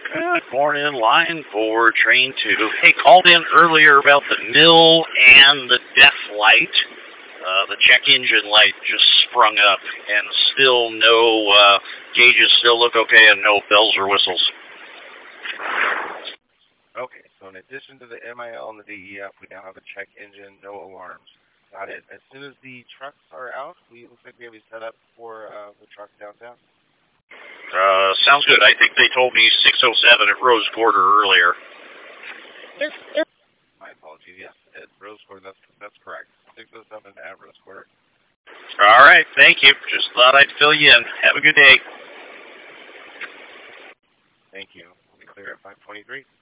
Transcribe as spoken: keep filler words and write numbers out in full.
Good morning, line for train two. Hey, called in earlier about the mill and the death light. Uh, the check engine light just sprung up, and still no uh, gauges still look okay, and no bells or whistles. Okay, so in addition to the M I L and the D E F, we now have a check engine, no alarms. Got it. As soon as the trucks are out, we looks like we have you set up for uh, the truck downtown. Uh, sounds good. I think they told me six oh seven at Rose Quarter earlier. My apologies. Yes, at Rose Quarter. That's that's correct. six oh seven at Rose Quarter. All right, thank you. Just thought I'd fill you in. Have a good day. Thank you. We'll be clear at five twenty-three.